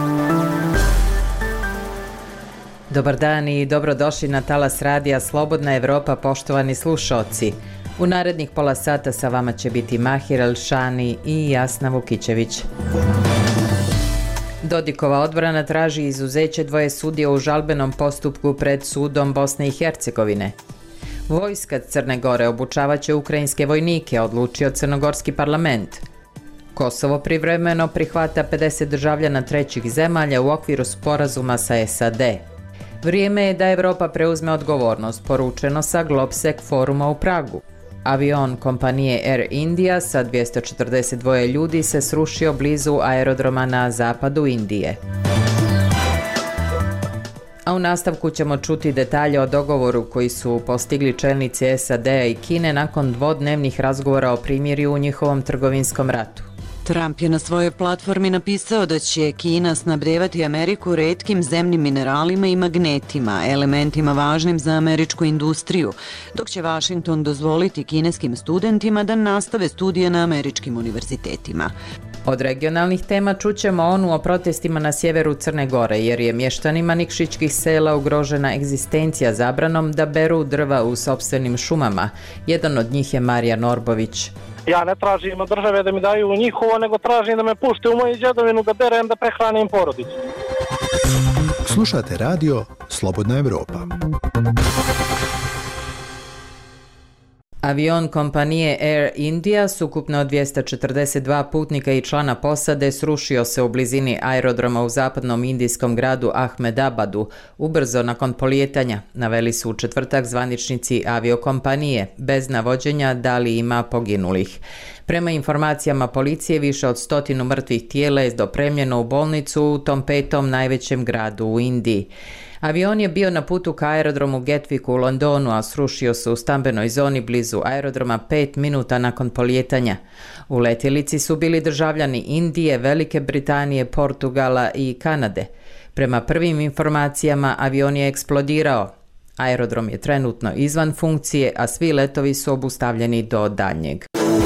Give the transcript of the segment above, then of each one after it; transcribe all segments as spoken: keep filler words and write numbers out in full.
Dobar dan i dobrodošli na talas radija Slobodna Evropa, poštovani slušaoci. U narednih pola sata sa vama će biti Mahir Elšani i Jasna Vukićević. Dodikova odbrana traži izuzeće dvoje sudija u žalbenom postupku pred sudom Bosne i Hercegovine. Vojska Crne Gore obučavaće ukrajinske vojnike, odlučio crnogorski parlament. Kosovo privremeno prihvata pedeset državljana trećih zemalja u okviru sporazuma sa S A D. Vrijeme je da Evropa preuzme odgovornost, poručeno sa Globsec foruma u Pragu. Avion kompanije Air India sa dvjesto četrdeset dva ljudi se srušio blizu aerodroma na zapadu Indije. A u nastavku ćemo čuti detalje o dogovoru koji su postigli čelnici S A D-a i Kine nakon dvodnevnih razgovora o primirju u njihovom trgovinskom ratu. Trump je na svojoj platformi napisao da će Kina snabdevati Ameriku retkim zemnim mineralima i magnetima, elementima važnim za američku industriju, dok će Washington dozvoliti kineskim studentima da nastave studije na američkim univerzitetima. Od regionalnih tema čućemo onu o protestima na sjeveru Crne Gore, jer je mještanima nikšićkih sela ugrožena egzistencija zabranom da beru drva u sopstvenim šumama. Jedan od njih je Marija Norbović. Ja ne tražim od države da mi daju njihovo, nego tražim da me pušte u moju djedovinu da berem, da prehranim porodicu. Slušate radio Slobodna Evropa. Avion kompanije Air India s ukupno dvjesto četrdeset dva putnika i člana posade srušio se u blizini aerodroma u zapadnom indijskom gradu Ahmedabadu ubrzo nakon polijetanja, naveli su u četvrtak zvaničnici aviokompanije, bez navođenja da li ima poginulih. Prema informacijama policije, više od stotinu mrtvih tijela je dopremljeno u bolnicu u tom petom najvećem gradu u Indiji. Avion je bio na putu ka aerodromu Gatwicku u Londonu, a srušio se u stambenoj zoni blizu aerodroma pet minuta nakon polijetanja. U letjelici su bili državljani Indije, Velike Britanije, Portugala i Kanade. Prema prvim informacijama, avion je eksplodirao. Aerodrom je trenutno izvan funkcije, a svi letovi su obustavljeni do daljnjeg.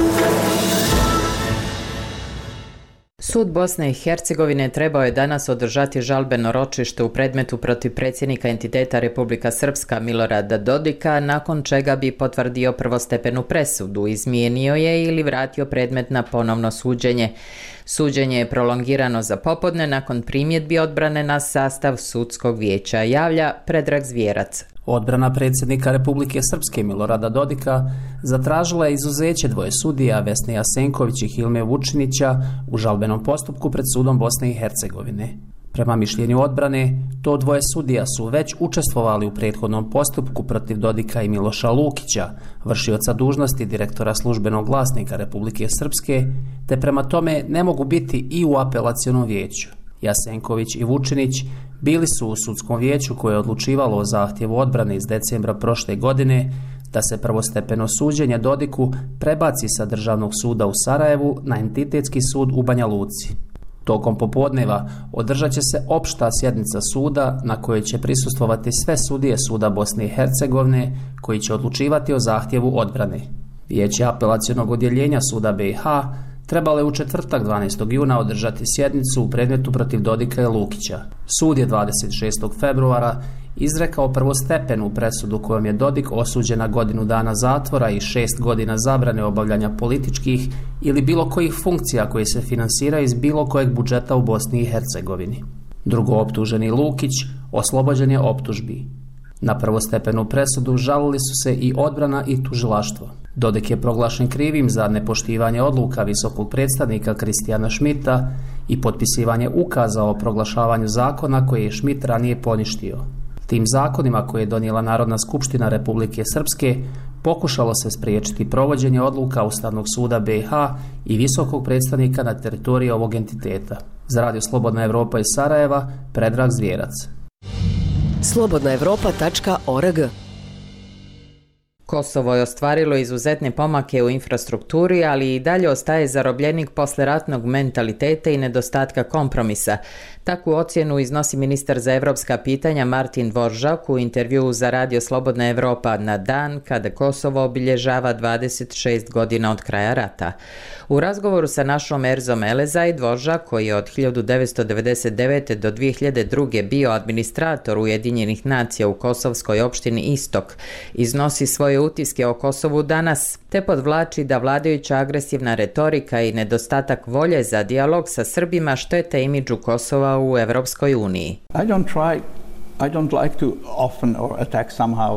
Sud Bosne i Hercegovine trebao je danas održati žalbeno ročište u predmetu protiv predsjednika entiteta Republika Srpska Milorada Dodika, nakon čega bi potvrdio prvostepenu presudu, izmijenio je ili vratio predmet na ponovno suđenje. Suđenje je prolongirano za popodne nakon primjedbi odbrane na sastav sudskog vijeća, javlja Predrag Zvjerac. Odbrana predsjednika Republike Srpske Milorada Dodika zatražila je izuzeće dvoje sudija Vesne Jasenković i Hilme Vučinića u žalbenom postupku pred sudom Bosne i Hercegovine. Prema mišljenju odbrane, to dvoje sudija su već učestvovali u prethodnom postupku protiv Dodika i Miloša Lukića, vršioca dužnosti direktora službenog glasnika Republike Srpske, te prema tome ne mogu biti i u apelacionom vijeću. Jasenković i Vučinić bili su u sudskom vijeću koje je odlučivalo o zahtjevu odbrane iz decembra prošle godine da se prvostepeno suđenje Dodiku prebaci sa Državnog suda u Sarajevu na entitetski sud u Banja Luci. Tokom popodneva održat će se opšta sjednica suda na kojoj će prisustvovati sve sudije suda Bosne i Hercegovine koji će odlučivati o zahtjevu odbrane. Vijeće apelacionog odjeljenja suda B i H trebalo je u četvrtak dvanaestog juna održati sjednicu u predmetu protiv Dodika i Lukića. Sud je dvadeset šestog februara izrekao prvostepenu presudu kojom je Dodik osuđen na godinu dana zatvora i šest godina zabrane obavljanja političkih ili bilo kojih funkcija koje se finansiraju iz bilo kojeg budžeta u Bosni i Hercegovini. Drugo optuženi Lukić oslobođen je optužbi. Na prvostepenu presudu žalili su se i odbrana i tužilaštvo. Dodik je proglašen krivim za nepoštivanje odluka visokog predstavnika Kristijana Šmita i potpisivanje ukaza o proglašavanju zakona koje je Šmit ranije poništio. Tim zakonima koje je donijela Narodna skupština Republike Srpske pokušalo se spriječiti provođenje odluka Ustavnog suda B i H i visokog predstavnika na teritoriji ovog entiteta. Za Radio Slobodna Evropa iz Sarajeva, Predrag Zvjerac. slobodna evropa tačka org Kosovo je ostvarilo izuzetne pomake u infrastrukturi, ali i dalje ostaje zarobljenik posleratnog mentaliteta i nedostatka kompromisa. Takvu ocjenu iznosi ministar za evropska pitanja Martin Dvoržak u intervjuu za Radio Slobodna Evropa na dan kada Kosovo obilježava dvadeset šest godina od kraja rata. U razgovoru sa našom Erzom Elezaj, Dvoržak, koji je od hiljadu devetsto devedeset devete. do dvije hiljade druge. bio administrator Ujedinjenih nacija u kosovskoj opštini Istok, iznosi svoje utiske o Kosovu danas, te podvlači da vladajuća agresivna retorika i nedostatak volje za dijalog sa Srbima štete imidžu Kosova u Evropskoj uniji. I don't try, I don't like to often or attack somehow.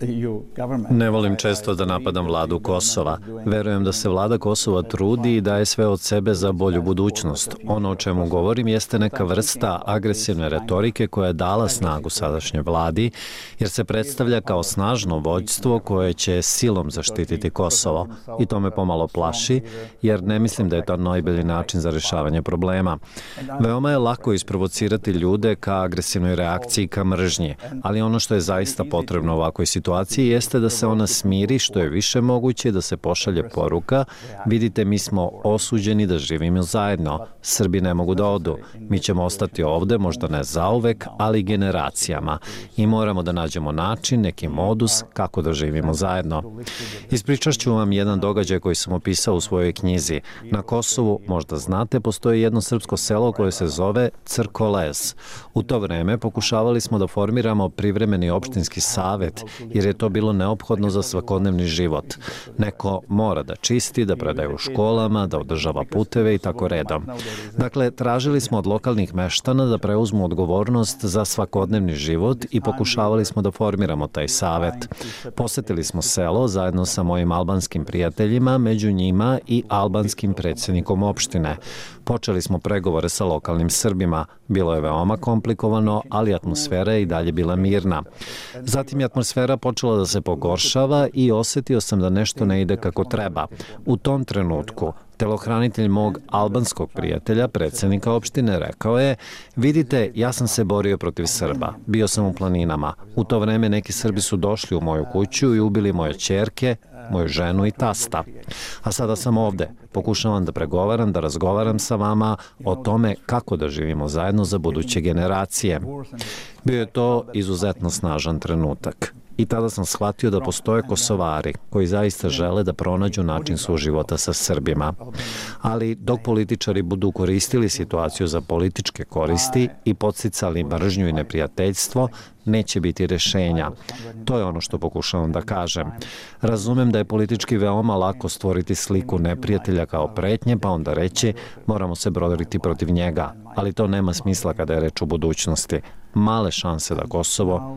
Ne volim često da napadam vladu Kosova. Verujem da se vlada Kosova trudi i daje sve od sebe za bolju budućnost. Ono o čemu govorim jeste neka vrsta agresivne retorike koja je dala snagu sadašnjoj vladi, jer se predstavlja kao snažno vođstvo koje će silom zaštititi Kosovo. I to me pomalo plaši, jer ne mislim da je to najbolji način za rješavanje problema. Veoma je lako isprovocirati ljude ka agresivnoj reakciji, ka mržnji, ali ono što je zaista potrebno u ovakvoj situaciji jeste da se ona smiri što je više moguće, da se pošalje poruka: vidite, mi smo osuđeni da živimo zajedno, Srbi ne mogu da odu, mi ćemo ostati ovde, možda ne zauvek, ali generacijama, i moramo da nađemo način, neki modus kako da živimo zajedno. Ispričat ću vam jedan događaj koji sam opisao u svojoj knjizi. Na Kosovu, možda znate, postoji jedno srpsko selo koje se zove Crkolez. U to vreme pokušavali smo da formiramo privremeni opštinski savet, jer je to bilo neophodno za svakodnevni život. Neko mora da čisti, da predaje u školama, da održava puteve i tako redom. Dakle, tražili smo od lokalnih meštana da preuzmu odgovornost za svakodnevni život i pokušavali smo da formiramo taj savet. Posetili smo selo zajedno sa mojim albanskim prijateljima, među njima i albanskim predsjednikom opštine. Počeli smo pregovore sa lokalnim Srbima. Bilo je veoma komplikovano, ali atmosfera je i dalje bila mirna. Zatim je atmosfera počela da se pogoršava i osjetio sam da nešto ne ide kako treba. U tom trenutku telohranitelj mog albanskog prijatelja, predsjednika opštine, rekao je: vidite, ja sam se borio protiv Srba. Bio sam u planinama. U to vreme neki Srbi su došli u moju kuću i ubili moje ćerke, moju ženu i tasta. A sada sam ovde. Pokušavam da pregovaram, da razgovaram sa vama o tome kako da živimo zajedno za buduće generacije. Bio je to izuzetno snažan trenutak. I tada sam shvatio da postoje Kosovari koji zaista žele da pronađu način suživota sa Srbima. Ali dok političari budu koristili situaciju za političke koristi i podsticali mržnju i neprijateljstvo, neće biti rješenja. To je ono što pokušavam da kažem. Razumem da je politički veoma lako stvoriti sliku neprijatelja kao pretnje, pa onda reći moramo se boriti protiv njega. Ali to nema smisla kada je reč o budućnosti. Male šanse da Kosovo...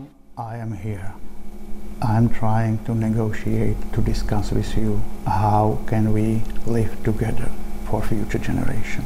I'm trying to negotiate, to discuss with you how can we live together for future generation.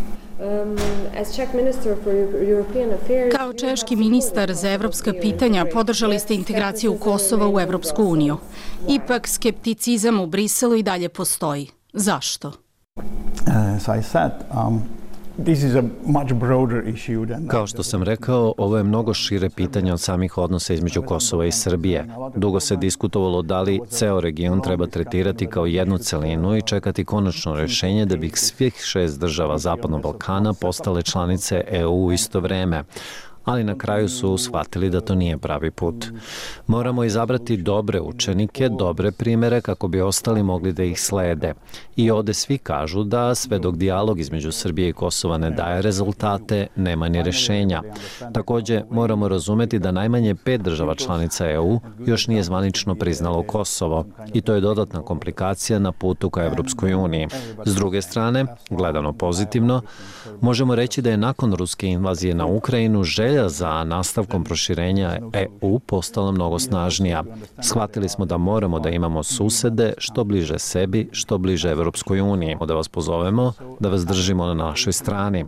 Kao češki ministar za evropska pitanja podržali ste integraciju Kosova u Evropsku uniju. Ipak skepticizam u Briselu i dalje postoji. Zašto? As I said, um, This is a much broader issue than... Kao što sam rekao, ovo je mnogo šire pitanje od samih odnosa između Kosova i Srbije. Dugo se diskutovalo da li ceo region treba tretirati kao jednu celinu i čekati konačno rješenje da bi svih šest država Zapadnog Balkana postale članice E U u isto vreme. Ali na kraju su shvatili da to nije pravi put. Moramo izabrati dobre učenike, dobre primere kako bi ostali mogli da ih slede. I ovde svi kažu da sve dok dijalog između Srbije i Kosova ne daje rezultate, nema ni rešenja. Takođe, moramo razumeti da najmanje pet država članica E U još nije zvanično priznalo Kosovo. I to je dodatna komplikacija na putu ka Evropskoj uniji. S druge strane, gledano pozitivno, možemo reći da je nakon ruske invazije na Ukrajinu želja za nastavkom proširenja E U postala mnogo snažnija. Shvatili smo da moramo da imamo susede što bliže sebi, što bliže Evropskoj uniji. Da vas pozovemo, da vas držimo na našoj strani.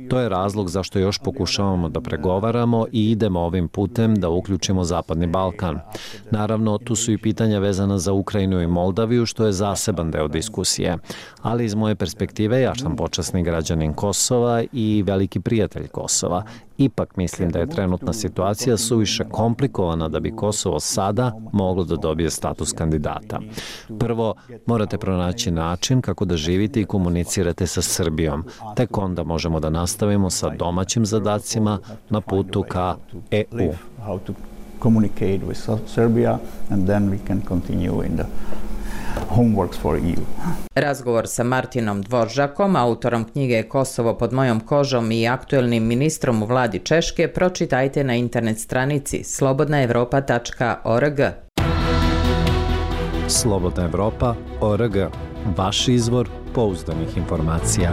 To je razlog zašto još pokušavamo da pregovaramo i idemo ovim putem da uključimo Zapadni Balkan. Naravno, tu su i pitanja vezana za Ukrajinu i Moldaviju, što je zaseban deo diskusije. Ali iz moje perspektive ja sam počasni građanin Kosova i veliki prijatelj Kosova. Ipak mislim da je trenutna situacija suviše komplikovana da bi Kosovo sada moglo da dobije status kandidata. Prvo, morate pronaći način kako da živite i komunicirate sa Srbijom. Tek onda možemo da nastavimo sa domaćim zadacima na putu ka E U. Communicate with Serbia and then we can continue in the homeworks for E U. Razgovor sa Martinom Dvoržakom, autorom knjige Kosovo pod mojom kožom i aktuelnim ministrom u vladi Češke, pročitajte na internet stranici slobodna evropa tačka org. Slobodna Evropa tačka org. Vaš izvor pouzdanih informacija.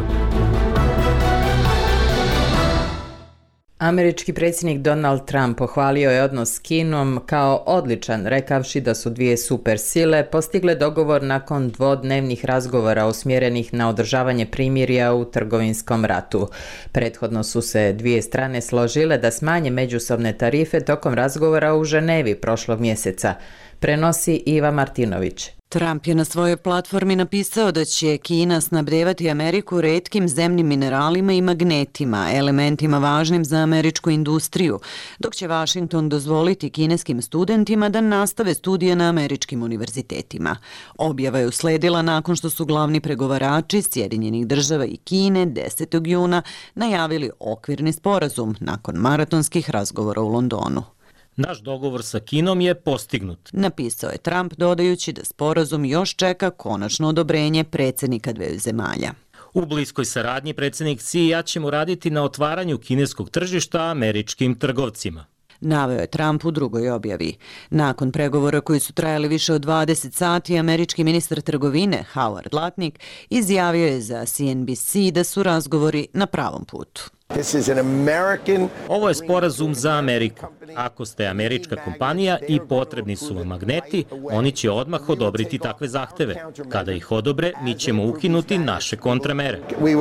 Američki predsjednik Donald Trump pohvalio je odnos s Kinom kao odličan, rekavši da su dvije supersile postigle dogovor nakon dvodnevnih razgovora usmjerenih na održavanje primirja u trgovinskom ratu. Prethodno su se dvije strane složile da smanje međusobne tarife tokom razgovora u Ženevi prošlog mjeseca. Prenosi Iva Martinović. Trump je na svojoj platformi napisao da će Kina snabdevati Ameriku retkim zemnim mineralima i magnetima, elementima važnim za američku industriju, dok će Washington dozvoliti kineskim studentima da nastave studije na američkim univerzitetima. Objava je usledila nakon što su glavni pregovarači Sjedinjenih država i Kine desetog juna najavili okvirni sporazum nakon maratonskih razgovora u Londonu. Naš dogovor sa Kinom je postignut, napisao je Trump, dodajući da sporazum još čeka konačno odobrenje predsjednika dveju zemalja. U bliskoj saradnji predsjednik Xi i ja ćemo raditi na otvaranju kineskog tržišta američkim trgovcima, naveo je Trump u drugoj objavi. Nakon pregovora koji su trajali više od dvadeset sati, američki ministar trgovine Howard Lutnick izjavio je za C N B C da su razgovori na pravom putu. Ovo je sporazum za Ameriku. Ako ste američka kompanija i potrebni su vam magneti, oni će odmah odobriti takve zahteve. Kada ih odobre, mi ćemo ukinuti naše kontramere.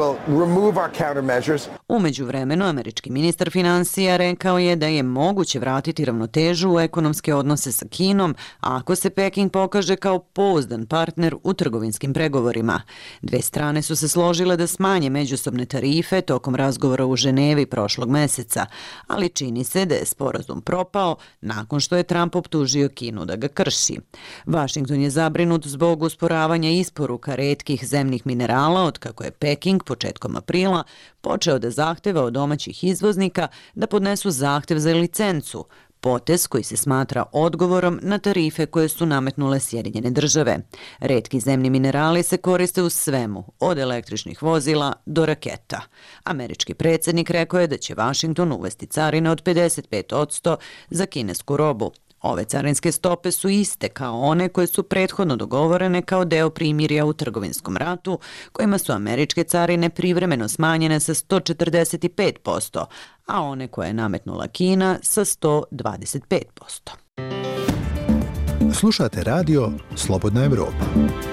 Umeđu vremenu, američki ministar financija rekao je da je moguće vratiti ravnotežu u ekonomske odnose sa Kinom ako se Peking pokaže kao pouzdan partner u trgovinskim pregovorima. Dve strane su se složile da smanje međusobne tarife tokom razgovora u Ženevi prošlog meseca, ali čini se da je sporazum propao nakon što je Trump optužio Kinu da ga krši. Washington je zabrinut zbog usporavanja isporuka retkih zemnih minerala od kako je Peking početkom aprila počeo da zahteva od domaćih izvoznika da podnesu zahtev za licencu, potez koji se smatra odgovorom na tarife koje su nametnule Sjedinjene države. Retki zemni minerali se koriste u svemu, od električnih vozila do raketa. Američki predsjednik rekao je da će Washington uvesti carine od pedeset pet posto za kinesku robu. Ove carinske stope su iste kao one koje su prethodno dogovorene kao deo primirja u trgovinskom ratu, kojima su američke carine privremeno smanjene sa sto četrdeset pet posto, a one koje je nametnula Kina sa sto dvadeset pet posto. Slušate radio Slobodna Evropa.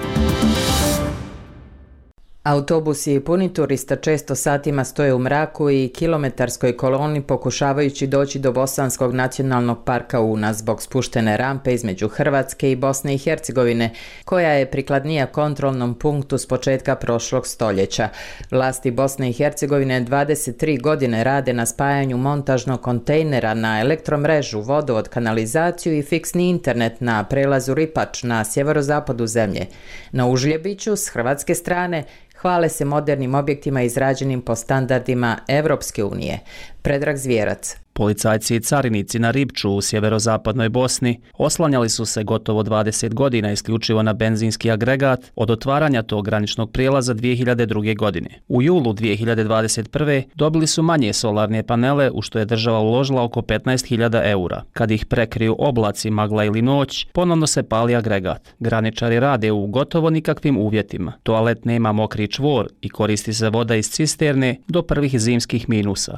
Autobusi puni turista često satima stoje u mraku i kilometarskoj koloni pokušavajući doći do Bosanskog nacionalnog parka Una zbog spuštene rampe između Hrvatske i Bosne i Hercegovine, koja je prikladnija kontrolnom punktu s početka prošlog stoljeća. Vlasti Bosne i Hercegovine dvadeset tri godine rade na spajanju montažnog kontejnera na elektromrežu, vodovod, kanalizaciju i fiksni internet na prelazu Ripač na sjeverozapadu zemlje. Na Užljebiću s hrvatske strane hvale se modernim objektima izrađenim po standardima Evropske unije. Predrag Zvjerac. Policajci i carinici na Ripču u sjeverozapadnoj Bosni oslanjali su se gotovo dvadeset godina isključivo na benzinski agregat od otvaranja tog graničnog prijelaza dvije hiljade druge. godine. U julu dvije hiljade dvadeset prve. dobili su manje solarne panele u što je država uložila oko petnaest hiljada eura. Kad ih prekriju oblaci, magla ili noć, ponovno se pali agregat. Graničari rade u gotovo nikakvim uvjetima. Toalet nema mokri čvor i koristi se voda iz cisterne do prvih zimskih minusa. Iz uprave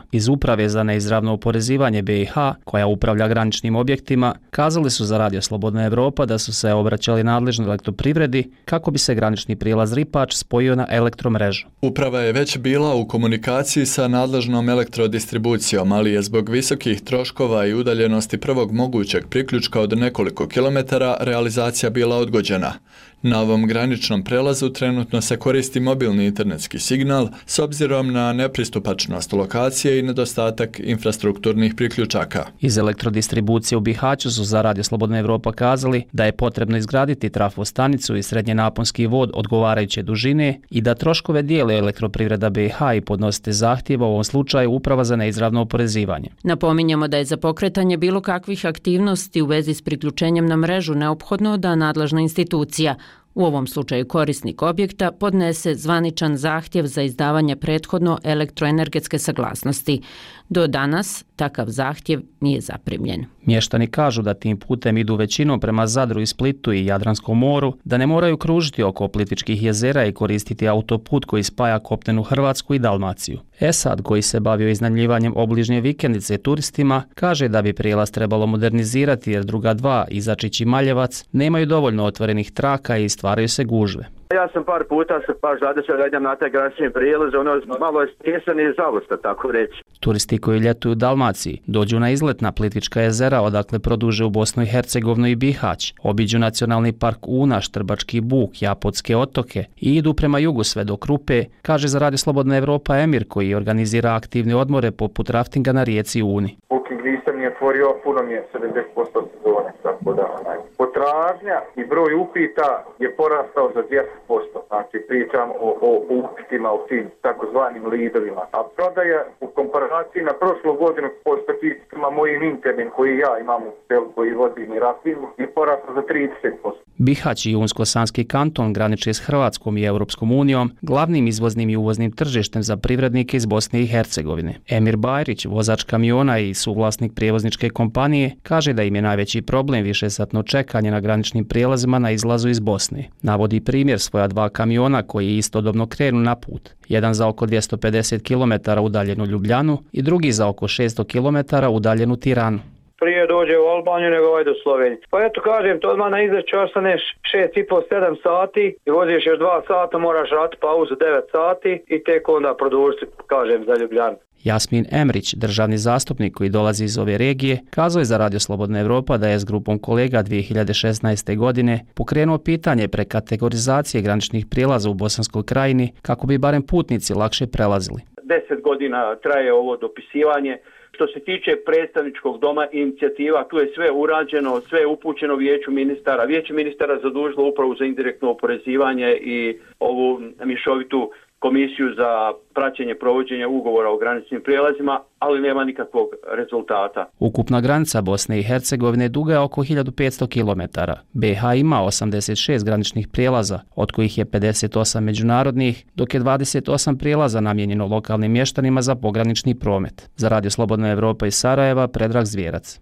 Uprave za neizravno oporezivanje B i H, koja upravlja graničnim objektima, kazali su za Radio Slobodna Evropa da su se obraćali nadležnoj elektroprivredi kako bi se granični prijelaz Ripač spojio na elektromrežu. Uprava je već bila u komunikaciji sa nadležnom elektrodistribucijom, ali je zbog visokih troškova i udaljenosti prvog mogućeg priključka od nekoliko kilometara realizacija bila odgođena. Na ovom graničnom prelazu trenutno se koristi mobilni internetski signal s obzirom na nepristupačnost lokacije i nedostatak infrastrukturnih priključaka. Iz elektrodistribucije u Bihaću su za Radio Slobodna Evropa kazali da je potrebno izgraditi trafostanicu i srednje naponski vod odgovarajuće dužine i da troškove dijele elektroprivreda B i H i podnosite zahtjeva, u ovom slučaju Uprava za neizravno oporezivanje. Napominjemo da je za pokretanje bilo kakvih aktivnosti u vezi s priključenjem na mrežu neophodno da nadležna institucija, u ovom slučaju korisnik objekta, podnese zvaničan zahtjev za izdavanje prethodno elektroenergetske saglasnosti. Do danas takav zahtjev nije zaprimljen. Mještani kažu da tim putem idu većinom prema Zadru i Splitu i Jadranskom moru, da ne moraju kružiti oko Plitvičkih jezera i koristiti autoput koji spaja kopnenu Hrvatsku i Dalmaciju. Esad, koji se bavio iznajmljivanjem obližnje vikendice turistima, kaže da bi prijelaz trebalo modernizirati jer druga dva, Izačić i Maljevac, nemaju dovoljno otvorenih traka i stvaraju se gužve. Ja sam par puta se baš zadesio da idem na taj granični prijelaz, ono malo je stjesan i zavosta, tako reći. Turisti koji ljetuju u Dalmaciji dođu na izlet na Plitvička jezera, odakle produže u Bosnu i Hercegovinu i Bihać, obiđu nacionalni park Una, Štrbački buk, Japotske otoke i idu prema jugu sve do Krupe, kaže za Radio Slobodna Evropa Emir, koji organizira aktivne odmore poput raftinga na rijeci Uni. Booking lista mi je otvorio, puno mi je sedamdeset posto sezone, tako da onaj. Potražnja i broj upita je porastao za dvjesto posto, znači pričam o, o upitima, o tim takozvanim lidovima. A prodaja u komparaciji na prošlu godinu po statistikama mojim internim koji ja imam u selu koji vodim i raftingu je porastao za trideset posto. Bihać i Unsko-Sanski kanton graniče s Hrvatskom i Europskom unijom, glavnim izvoznim i uvoznim tržištem za privrednike iz Bosne i Hercegovine. Emir Bajrić, vozač kamiona i suvlasnik prijevozničke kompanije, kaže da im je najveći problem višesatno čekanje na graničnim prijelazima na izlazu iz Bosne. Navodi primjer svoja dva kamiona koji istodobno krenu na put. Jedan za oko dvjesto pedeset kilometara udaljenu Ljubljanu i drugi za oko šesto kilometara udaljenu Tiranu. Prije dođe u Albaniju nego ovaj do Slovenije. Pa eto kažem, to odmah na izleću ostaneš šest i pol sedam sati i voziš još dva sata, moraš rati pauzu devet sati i tek onda produžiti, kažem, za Ljubljanu. Jasmin Emrić, državni zastupnik koji dolazi iz ove regije, kazao je za Radio Slobodna Evropa da je s grupom kolega dvije hiljade šesnaeste. godine pokrenuo pitanje prekategorizacije graničnih prijelaza u Bosanskoj krajini kako bi barem putnici lakše prelazili. Deset godina traje ovo dopisivanje. Što se tiče predstavničkog doma inicijativa, tu je sve urađeno, sve je upućeno vijeću ministara. Vijeće ministara zadužilo upravu za indirektno oporezivanje i ovu mješovitu komisiju za praćenje provođenja ugovora o graničnim prijelazima, ali nema nikakvog rezultata. Ukupna granica Bosne i Hercegovine duga je oko hiljadu petsto kilometara. B i H ima osamdeset šest graničnih prijelaza, od kojih je pedeset osam međunarodnih, dok je dvadeset osam prijelaza namijenjeno lokalnim mještanima za pogranični promet. Za Radio Slobodna Evropa iz Sarajeva, Predrag Zvijerac.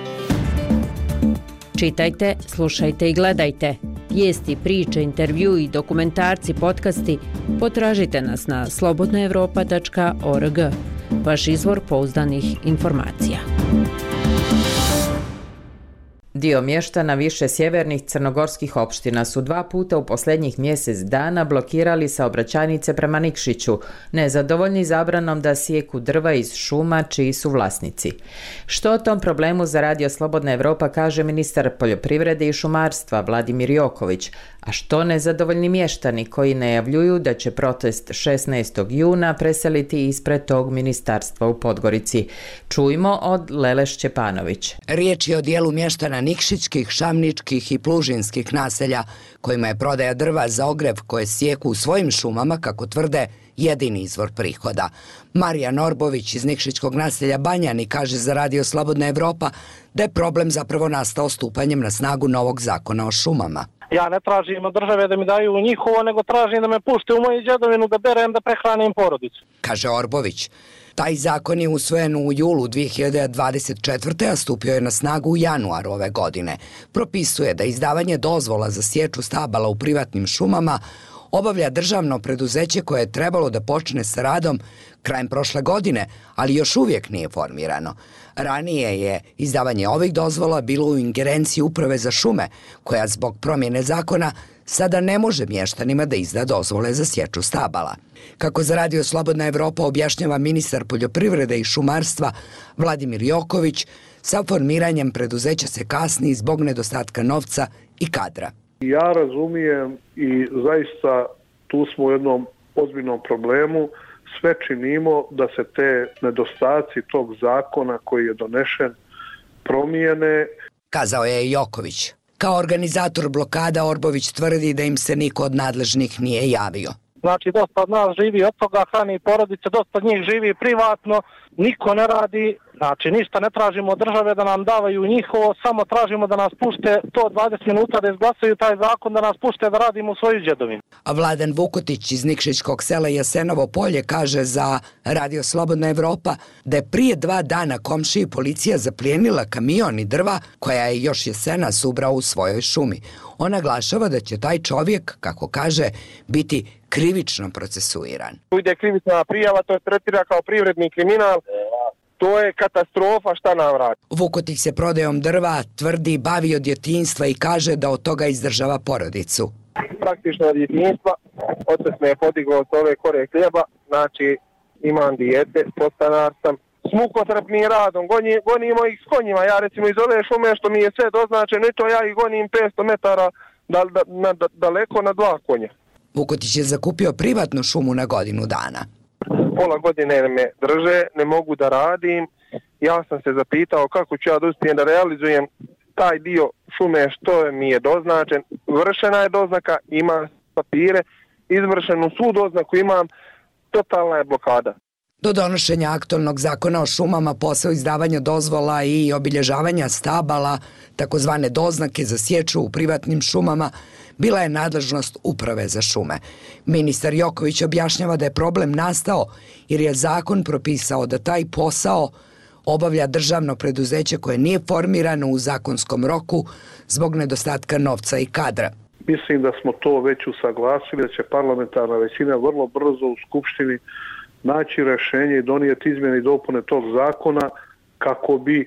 Čitajte, slušajte i gledajte. Vijesti, priče, intervju i dokumentarci, podcasti potražite nas na slobodna evropa tačka org. Vaš izvor pouzdanih informacija. Dio mještana više sjevernih crnogorskih opština su dva puta u posljednjih mjesec dana blokirali saobraćajnice prema Nikšiću, nezadovoljni zabranom da sijeku drva iz šuma čiji su vlasnici. Što o tom problemu za Radio Slobodna Evropa kaže ministar poljoprivrede i šumarstva Vladimir Joković, a što nezadovoljni mještani koji najavljuju da će protest šesnaestog juna preseliti ispred tog ministarstva u Podgorici. Čujmo od Lele Šćepanović. Riječ je o dijelu mještana Nikšićkih, Šamničkih i Plužinskih naselja, kojima je prodaja drva za ogrjev koje sjeku u svojim šumama, kako tvrde, jedini izvor prihoda. Marija Norbović iz Nikšićkog naselja Banjani kaže za Radio Slobodna Evropa da je problem zapravo nastao stupanjem na snagu novog zakona o šumama. Ja ne tražim od države da mi daju njihovo, nego tražim da me pušte u moju djedovinu da berem da prehranim porodicu. Kaže Orbović. Taj zakon je usvojen u julu dvije hiljade dvadeset četvrte. a stupio je na snagu u januaru ove godine. Propisuje da izdavanje dozvola za sječu stabala u privatnim šumama obavlja državno preduzeće koje je trebalo da počne sa radom krajem prošle godine, ali još uvijek nije formirano. Ranije je izdavanje ovih dozvola bilo u ingerenciji Uprave za šume, koja zbog promjene zakona sada ne može mještanima da izda dozvole za sječu stabala. Kako za Radio Slobodna Evropa objašnjava ministar poljoprivrede i šumarstva Vladimir Joković, sa formiranjem preduzeća se kasni zbog nedostatka novca i kadra. Ja razumijem i zaista tu smo u jednom ozbiljnom problemu. Sve činimo da se te nedostaci tog zakona koji je donešen promijene. Kazao je Joković. Kao organizator blokada Orbović tvrdi da im se niko od nadležnih nije javio. Znači, dosta od nas živi od toga, hrani porodice, dosta od njih živi privatno, niko ne radi, znači ništa ne tražimo od države da nam davaju njihovo, samo tražimo da nas pušte to dvadeset minuta da izglasaju taj zakon, da nas pušte da radimo u svoju džedovinu. A Vladan Vukotić iz Nikšićkog sela Jasenovo polje kaže za Radio Slobodna Evropa da je prije dva dana komšiji policija zaplijenila kamion i drva koja je još jesenas ubrao u svojoj šumi. On naglašava da će taj čovjek, kako kaže, biti krivično procesuiran. Ide krivična prijava, to je tretira kao privredni kriminal, to je katastrofa, šta nam radi. Vukotić se prodajom drva tvrdi bavi od djetinjstva i kaže da od toga izdržava porodicu. Praktično od djetinjstva, otac me je podigao s ove kore hljeba, znači imam dijete, podstanar sam. S mukotrpnim radom, Goni, gonimo ih s konjima, ja recimo iz ove šume što mi je sve doznačeno i to ja ih gonim petsto metara da, da, na, da, daleko na dva konja. Vukotić je zakupio privatnu šumu na godinu dana. Pola godine me drže, ne mogu da radim. Ja sam se zapitao kako ću ja da uspijem da realizujem taj dio šume što mi je doznačen. Vršena je doznaka, imam papire, izvršenu svu doznaku imam, totalna je blokada. Do donošenja aktualnog zakona o šumama posao izdavanja dozvola i obilježavanja stabala, takozvane doznake za sječu u privatnim šumama, bila je nadležnost Uprave za šume. Ministar Joković objašnjava da je problem nastao jer je zakon propisao da taj posao obavlja državno preduzeće koje nije formirano u zakonskom roku zbog nedostatka novca i kadra. Mislim da smo to već usaglasili, da će parlamentarna većina vrlo brzo u Skupštini naći rješenje i donijeti izmjene i dopune tog zakona kako bi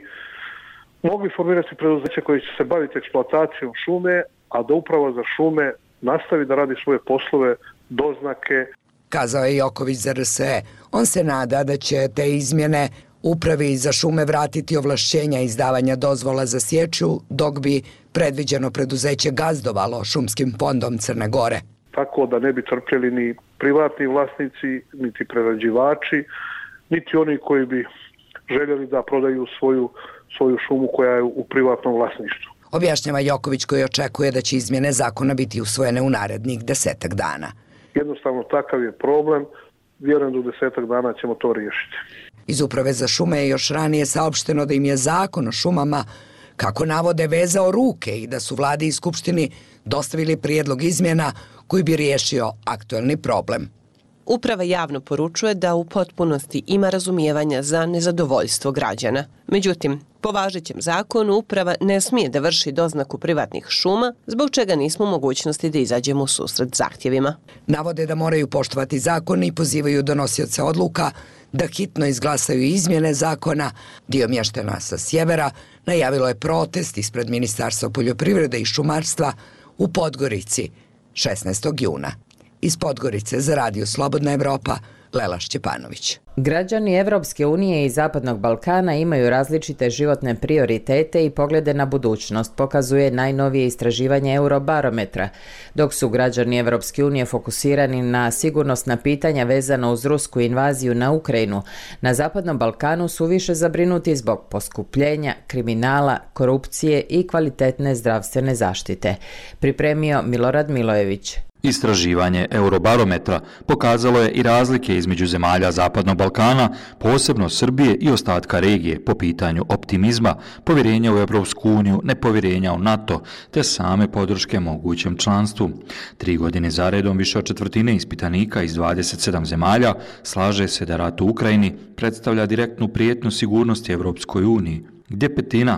mogli formirati preduzeće koje će se baviti eksploatacijom šume, a da Uprava za šume nastavi da radi svoje poslove, doznake. Kazao je Joković za R S E. On se nada da će te izmjene Upravi za šume vratiti ovlašćenja izdavanja dozvola za sječu, dok bi predviđeno preduzeće gazdovalo šumskim fondom Crne Gore. Tako da ne bi trpjeli ni privatni vlasnici, niti prerađivači, niti oni koji bi željeli da prodaju svoju, svoju šumu koja je u privatnom vlasništvu. Objašnjava Joković koji očekuje da će izmjene zakona biti usvojene u narednih desetak dana. Jednostavno takav je problem, vjerujem da u desetak dana ćemo to riješiti. Iz Uprave za šume je još ranije saopšteno da im je zakon o šumama, kako navode, vezao ruke i da su vladi i skupštini dostavili prijedlog izmjena koji bi riješio aktuelni problem. Uprava javno poručuje da u potpunosti ima razumijevanja za nezadovoljstvo građana. Međutim, po važećem zakonu uprava ne smije da vrši doznaku privatnih šuma, zbog čega nismo u mogućnosti da izađemo u susret zahtjevima. Navode da moraju poštovati zakon i pozivaju donosioce odluka da hitno izglasaju izmjene zakona. Dio mještana sa sjevera najavilo je protest ispred Ministarstva poljoprivrede i šumarstva u Podgorici šesnaestog juna. Iz Podgorice za Radio Slobodna Evropa, Lela Šćepanović. Građani Evropske unije i Zapadnog Balkana imaju različite životne prioritete i poglede na budućnost, pokazuje najnovije istraživanje Eurobarometra. Dok su građani Evropske unije fokusirani na sigurnosna pitanja vezana uz rusku invaziju na Ukrajinu, na Zapadnom Balkanu su više zabrinuti zbog poskupljenja, kriminala, korupcije i kvalitetne zdravstvene zaštite. Pripremio Milorad Milojević. Istraživanje Eurobarometra pokazalo je i razlike između zemalja Zapadnog Balkana, posebno Srbije i ostatka regije po pitanju optimizma, povjerenja u Evropsku uniju, nepovjerenja u NATO, te same podrške mogućem članstvu. Tri godine zaredom više od četvrtine ispitanika iz dvadeset sedam zemalja slaže se da rat u Ukrajini predstavlja direktnu prijetnju sigurnosti Evropskoj uniji, gdje petina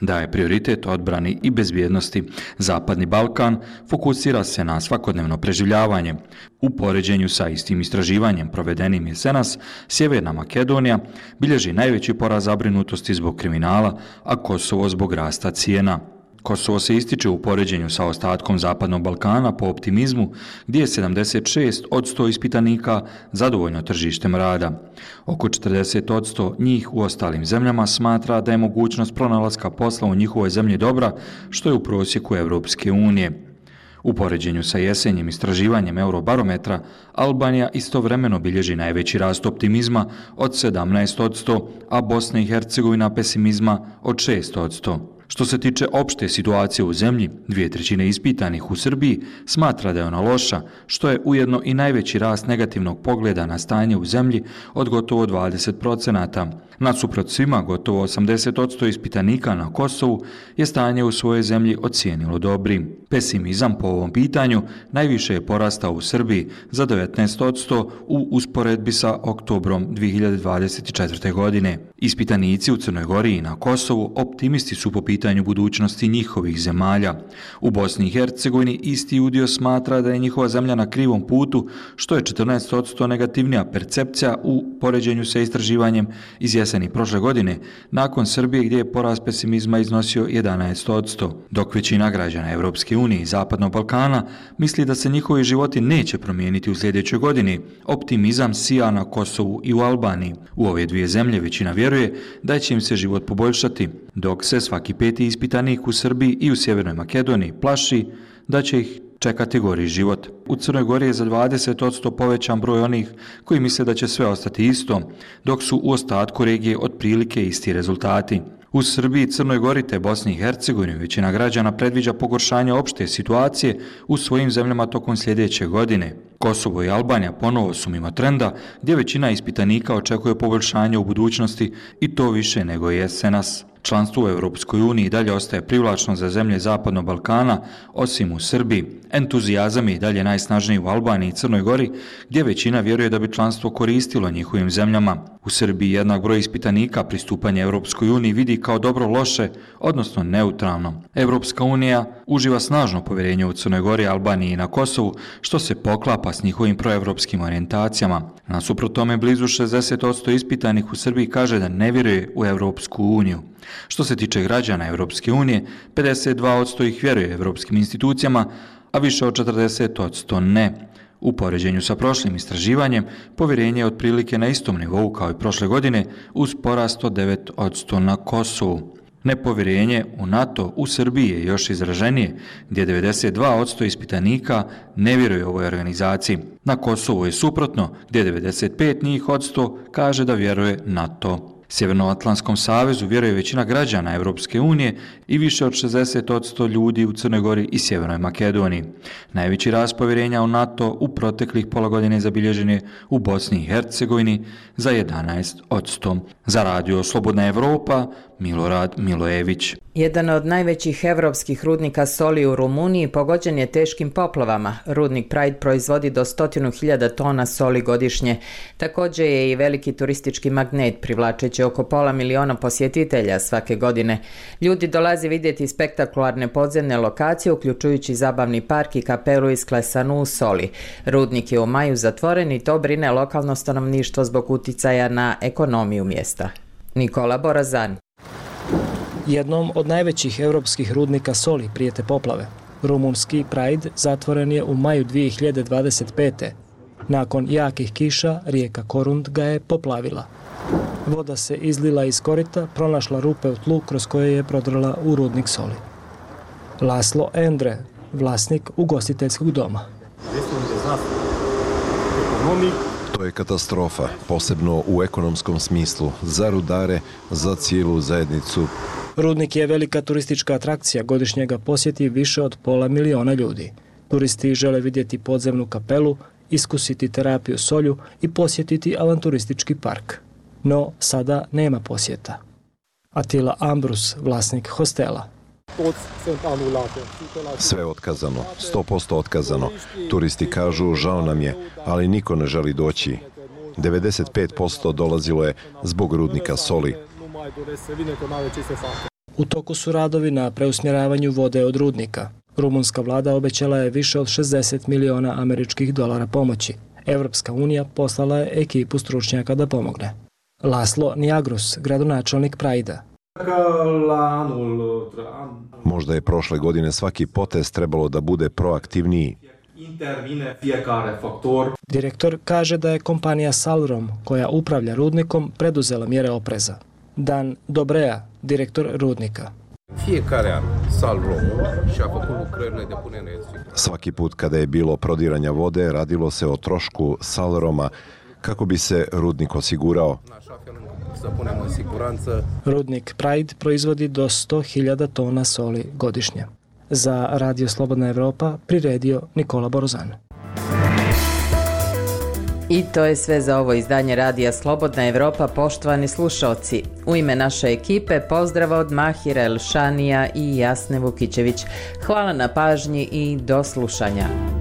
daje prioritet odbrani i bezbjednosti. Zapadni Balkan fokusira se na svakodnevno preživljavanje. U poređenju sa istim istraživanjem provedenim jesenas, Sjeverna Makedonija bilježi najveći porast zabrinutosti zbog kriminala, a Kosovo zbog rasta cijena. Kosovo se ističe u poređenju sa ostatkom Zapadnog Balkana po optimizmu, gdje je sedamdeset šest posto ispitanika zadovoljno tržištem rada. Oko četrdeset posto njih u ostalim zemljama smatra da je mogućnost pronalaska posla u njihovoj zemlji dobra, što je u prosjeku Evropske unije. U poređenju sa jesenjim istraživanjem Eurobarometra, Albanija istovremeno bilježi najveći rast optimizma od sedamnaest posto, a Bosna i Hercegovina pesimizma od šest posto. Što se tiče opšte situacije u zemlji, dvije trećine ispitanih u Srbiji smatra da je ona loša, što je ujedno i najveći rast negativnog pogleda na stanje u zemlji od gotovo dvadeset procenata. Nasuprot svima, gotovo osamdeset posto ispitanika na Kosovu je stanje u svojoj zemlji ocijenilo dobrim. Pesimizam po ovom pitanju najviše je porastao u Srbiji za devetnaest posto u usporedbi sa oktobrom dvije hiljade dvadeset četvrte. godine. Ispitanici u Crnoj Gori i na Kosovu optimisti su po pitanju budućnosti njihovih zemalja. U Bosni i Hercegovini isti udio smatra da je njihova zemlja na krivom putu, što je četrnaest posto negativnija percepcija u poređenju sa istraživanjem iz jeseni prošle godine, nakon Srbije gdje je porast pesimizma iznosio jedanaest posto. Dok većina građana Evropske unije i Zapadnog Balkana misli da se njihovi životi neće promijeniti u sljedećoj godini, optimizam sija na Kosovu i u Albaniji. U ove dvije zemlje većina vjeruje da će im se život poboljšati, dok se svaki peti ispitanik u Srbiji i u Sjevernoj Makedoniji plaši da će ih čekati gori život. U Crnoj Gori je za dvadeset posto povećan broj onih koji misle da će sve ostati isto, dok su u ostatku regije otprilike isti rezultati. U Srbiji, Crnoj Gori te Bosni i Hercegovini većina građana predviđa pogoršanje opšte situacije u svojim zemljama tokom sljedeće godine. Kosovo i Albanija ponovo su mimo trenda, gdje većina ispitanika očekuje poboljšanje u budućnosti i to više nego jesenas. Članstvo u Europskoj uniji dalje ostaje privlačno za zemlje Zapadnog Balkana, osim u Srbiji. Entuzijazam je i dalje najsnažniji u Albaniji i Crnoj Gori, gdje većina vjeruje da bi članstvo koristilo njihovim zemljama. U Srbiji jednak broj ispitanika pristupanje Europskoj uniji vidi kao dobro loše, odnosno neutralno. Europska unija uživa snažno povjerenje u Crnoj Gori, Albaniji i na Kosovu, što se poklapa s njihovim proevropskim orijentacijama. Nasuprot tome, blizu šezdeset posto ispitanih u Srbiji kaže da ne vjeruje u Europsku uniju. Što se tiče građana Europske unije, pedeset dva posto ih vjeruje europskim institucijama, a više od četrdeset posto ne. U poređenju sa prošlim istraživanjem, povjerenje je otprilike na istom nivou kao i prošle godine, uz porast od devet posto na Kosovu. Nepovjerenje u NATO u Srbiji je još izraženije, gdje devedeset dva posto ispitanika ne vjeruje ovoj organizaciji. Na Kosovu je suprotno, gdje devedeset pet posto kaže da vjeruje NATO. Sjevernoatlantskom savezu vjeruje većina građana Evropske unije i više od šezdeset posto ljudi u Crnoj Gori i Sjevernoj Makedoniji. Najveći rast povjerenja u NATO u proteklih pola godine zabilježen je u Bosni i Hercegovini za jedanaest posto. Za radio Slobodna Evropa, Milorad Milojević. Jedan od najvećih evropskih rudnika soli u Rumuniji pogođen je teškim poplavama. Rudnik Pride proizvodi do stotinu hiljada tona soli godišnje. Također je i veliki turistički magnet, privlačeći oko pola miliona posjetitelja svake godine. Ljudi dolaze vidjeti spektakularne podzemne lokacije, uključujući zabavni park i kapelu isklesanu u soli. Rudnik je u maju zatvoren i to brine lokalno stanovništvo zbog uticaja na ekonomiju mjesta. Nikola Borazan. Jednom od najvećih europskih rudnika soli prijete poplave. Rumunski Pride zatvoren je u maju dvije hiljade dvadeset pete. Nakon jakih kiša, rijeka Korund ga je poplavila. Voda se izlila iz korita, pronašla rupe u tlu kroz koje je prodrla u rudnik soli. Laslo Endre, vlasnik ugostiteljskog doma. To je katastrofa, posebno u ekonomskom smislu, za rudare, za cijelu zajednicu. Rudnik je velika turistička atrakcija, godišnje ga posjeti više od pola miliona ljudi. Turisti žele vidjeti podzemnu kapelu, iskusiti terapiju solju i posjetiti avanturistički park. No, sada nema posjeta. Attila Ambrus, vlasnik hostela. Sve je otkazano, sto posto otkazano. Turisti kažu žao nam je, ali niko ne želi doći. devedeset pet posto dolazilo je zbog rudnika soli. U toku su radovi na preusmjeravanju vode od rudnika. Rumunska vlada obećala je više od šezdeset miliona američkih dolara pomoći. Evropska unija poslala je ekipu stručnjaka da pomogne. Laslo Niagrus, gradonačelnik Praida. Možda je prošle godine svaki potez trebalo da bude proaktivniji. Direktor kaže da je kompanija Salrom, koja upravlja rudnikom, preduzela mjere opreza. Dan Dobrea, direktor rudnika. Svaki put kada je bilo prodiranja vode, radilo se o trošku Salroma kako bi se rudnik osigurao. Rudnik Pride proizvodi do sto hiljada tona soli godišnje. Za Radio Slobodna Evropa priredio Nikola Borozan. I to je sve za ovo izdanje Radija Slobodna Evropa, poštovani slušalci. U ime naše ekipe pozdrav od Mahira Elšanija i Jasne Vukićević. Hvala na pažnji i do slušanja.